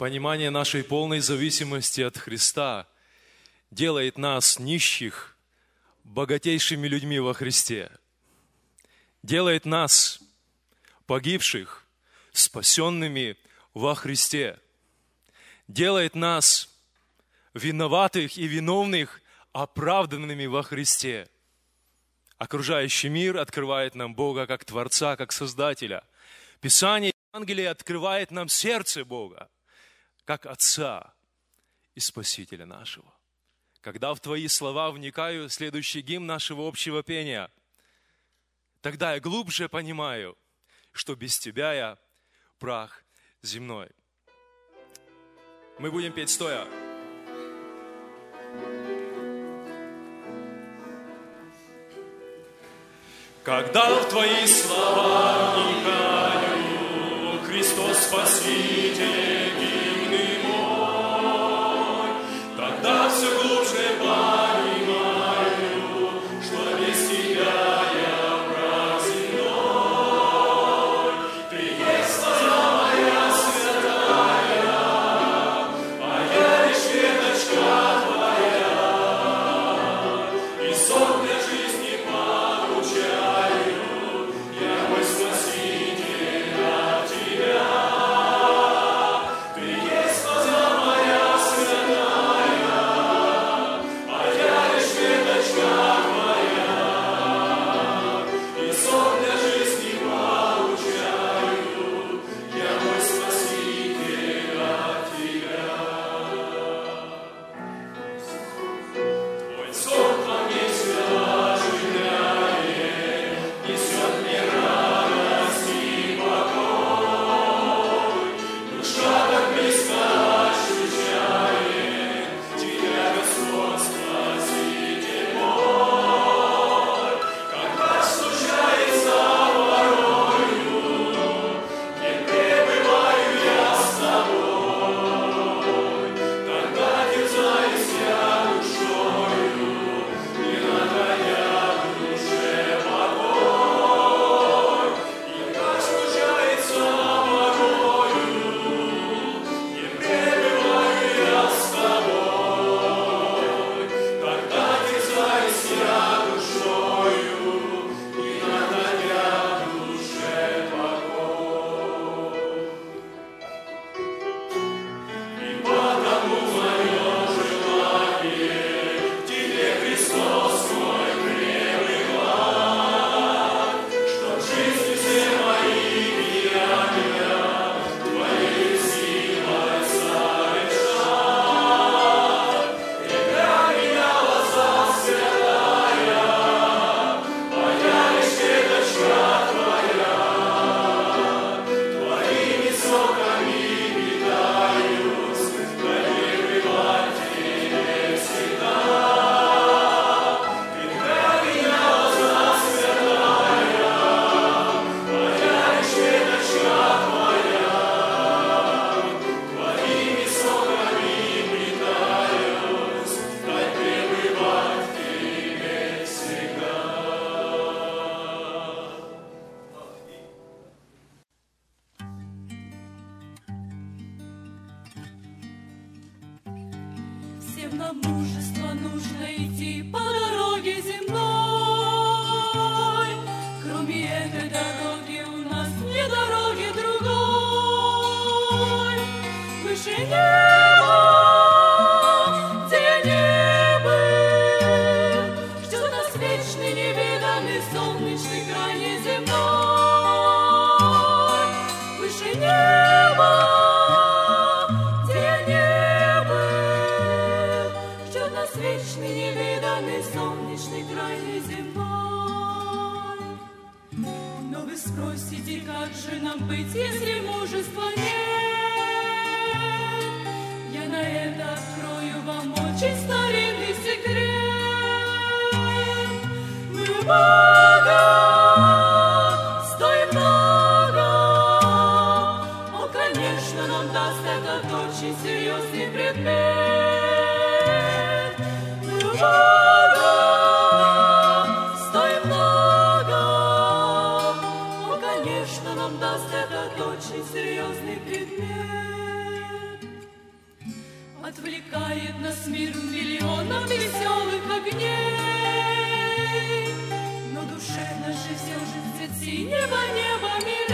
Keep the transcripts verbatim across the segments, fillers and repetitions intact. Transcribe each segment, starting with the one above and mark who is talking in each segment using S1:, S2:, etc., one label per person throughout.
S1: Понимание нашей полной зависимости от Христа делает нас нищих богатейшими людьми во Христе, делает нас погибших спасенными во Христе, делает нас виноватых и виновных оправданными во Христе. Окружающий мир открывает нам Бога как Творца, как Создателя. Писание Евангелия открывает нам сердце Бога, как Отца и Спасителя нашего. Когда в Твои слова вникаю, следующий гимн нашего общего пения, тогда я глубже понимаю, что без Тебя я прах земной. Мы будем петь стоя. Когда в Твои слова вникаю, Христос Спаситель, гимн мой, тогда все глубже понимаю, что без Тебя я прах земной. Ты есть лоза моя святая, а я лишь веточка Твоя, и сок для жизни получаю. Я мой Спаситель от Тебя. Ты есть лоза моя святая, а я лишь веточка Твоя, и сок для жизни получаю. Я мой Спаситель от Тебя. Твой сок во мне оживляет, несет мне радость и покой. Душа так близко ощущает Тебя, Господь, Спаситель мой. Когда случается порою, не пребываю я с Тобой, тогда терзаюсь я душою, не находя в душе покой. И как случается порою, не пребываю я с Тобой, тогда терзаюсь я душою, не находя в душе покой. И потому мое желание в Тебе, Христос мой, пребывать, чтоб жизнь все мои деяния Твоей силой совершать. Ты для меня лоза святая, а я лишь веточка Твоя. Твоими соками питаюсь, пребывать в Тебе всегда. Ты для меня лоза святая, а я лишь веточка Твоя. Твоими соками питаюсь, пребывать в Тебе всегда.
S2: Всем нам мужество нужно идти по дороге земной. Кроме этой дороги у нас нет дороги другой. Выше неба, где я не был, ждет нас вечный невиданный солнечный край неземной. Выше неба, где я не был, ждет нас вечный невиданный солнечный край неземной. Но вы спросите, как же нам быть, если мужества нет? Я на это открою вам очень старинный секрет. Мы у Бога стоим много. Он, конечно, нам даст этот очень серьезный предмет. Мы у Бога стоим много. Он, конечно, нам даст этот очень серьезный предмет. весь мир миллионом веселых огней, но душе нашей все же цвет синего неба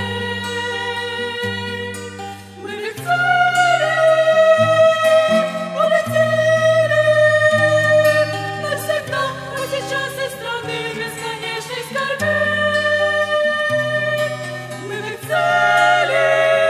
S2: милей. Мы летели, улетели навсегда, но сейчас из страны бесконечной скорбей. Мы летели,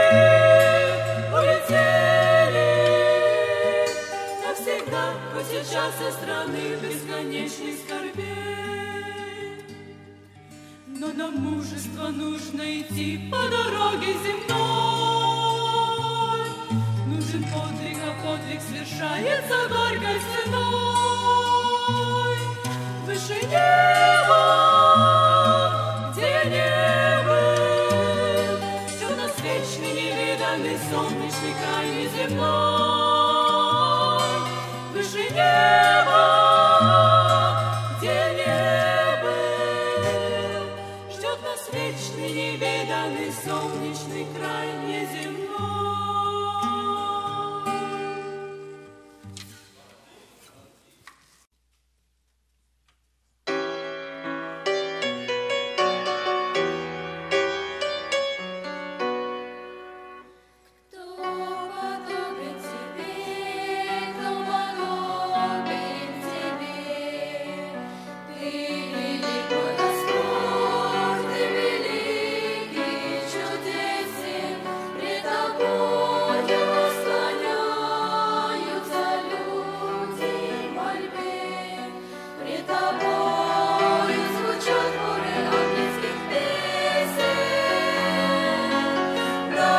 S2: улетели навсегда, но сейчас из страны бесконечной скорбей. Но нам мужество нужно идти по дороге земной. Нужен подвиг, а подвиг свершается горькой ценой. Выше неба, где я не был, ждет нас вечный невиданный солнечный край неземной. Выше неба, где я не был, ждет нас вечный невиданный солнечный край неземной.
S3: Кто подобен тебе, кто подобен тебе? Ты великий Господь, ты великий, чудесен, пред тобою склоняются люди в мольбе, пред тобою звучат хоры ангельских песен. Да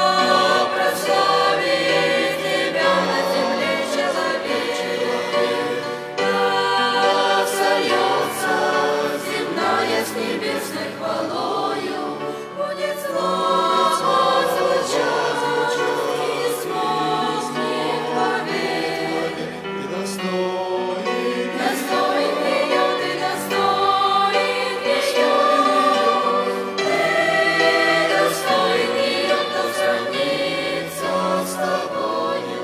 S3: прославит тебя на земле человек, да сольется земная с небесной хвалою, будет слава звучать, и не смолкнет вовек. Достоин ее, ты достоин ее, ты достоин ее, кто сравнится с тобою.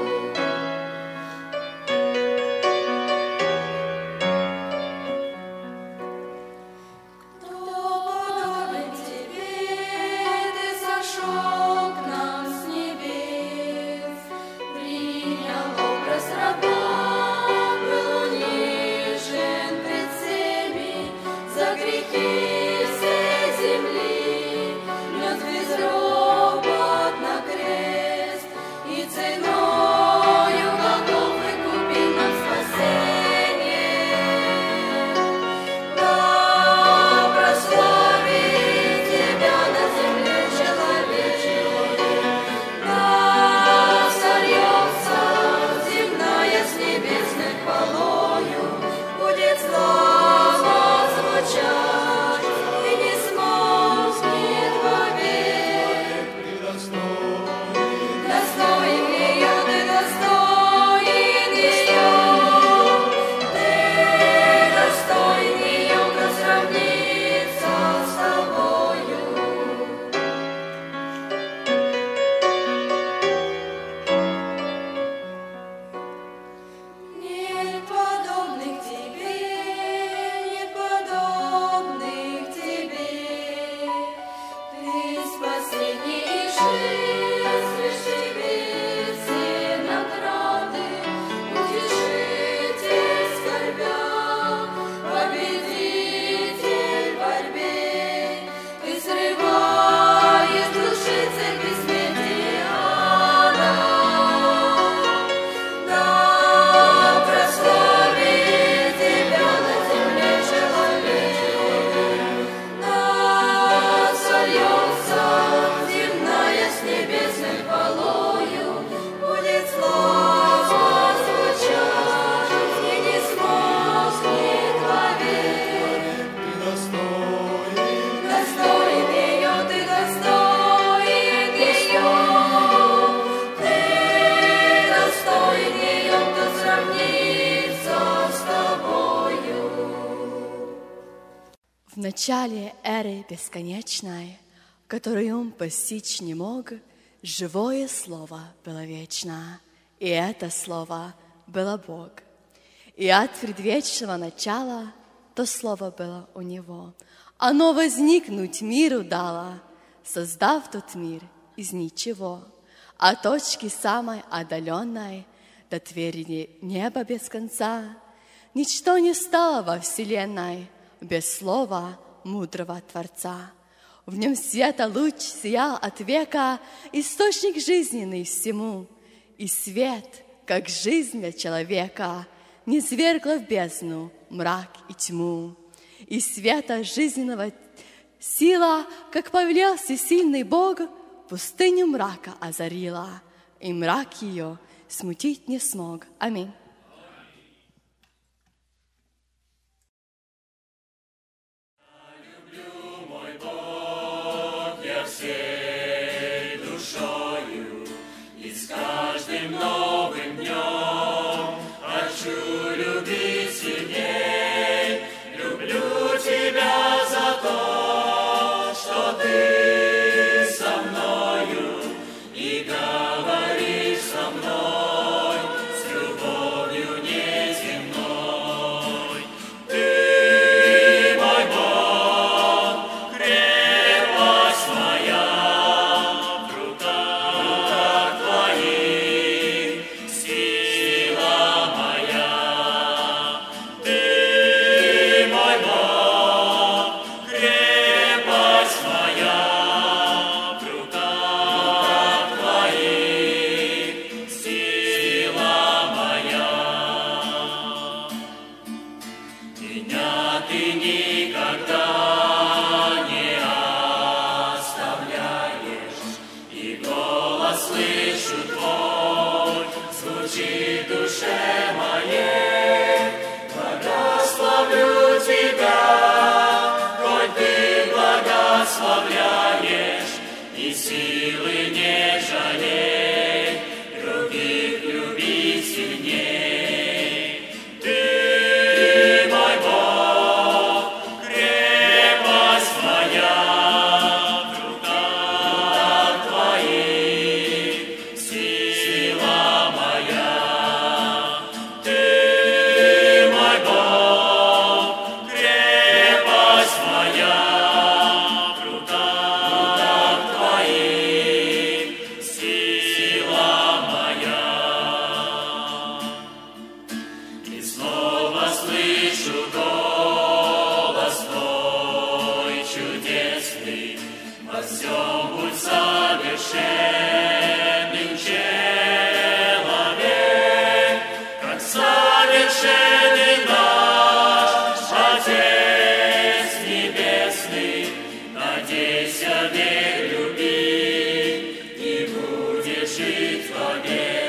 S3: Кто подобен тебе, ты сошел к нам с небес, принял образ раба, был унижен пред всеми за грехи всей земли, нес безропот на крест и ценою Голгофы купил нам спасение. Да прославит тебя на земле человек, да сольется земная с небесной хвалою, будет слава звучать, и не смолкнет вовек. Достоин ее, ты достоин ее, ты достоин ее, кто сравнится с тобою. Нет подобных тебе, нет подобных тебе. Ты спасение и жизнь, свыше все награды, утешитель скорбям, победитель в борьбе. Ты срываешь души цепи смерти ада. Да прославит тебя на земле человек, да сольется земная с небесной хвалою, будет слава звучать, и не смолкнет вовек. Достоин ее, ты достоин ее, ты достоин ее, кто сравнится с тобою.
S4: В начале эры бесконечной, которую ум постичь не мог, живое слово было вечно, и это слово было Бог. И от предвечного начала то слово было у него. Оно возникнуть миру дало, создав тот мир из ничего. От точки самой отдаленной до твери неба без конца ничто не стало во вселенной без слова мудрого Творца. В нем света луч сиял от века, источник жизненный всему. И свет, как жизнь для человека, не свергла в бездну мрак и тьму. И света жизненного сила, как повелел всесильный Бог, пустыню мрака озарила, и мрак ее смутить не смог. Аминь.
S5: Всей душою и с каждым новым днем хочу любить сильней. Люблю тебя за то, что ты со мною и говоришь со мной с любовью неземной. Ты мой Бог, крепость моя. Меня ты никогда не оставляешь, и голос слышу твой, звучит в душе моей. Благословлю тебя, хоть ты благословляешь, и силы не жалей, других любить сильней. Во всем будь совершенным человек, как совершенный наш Отец Небесный. Надейся, верь, люби, и будешь жить вовек.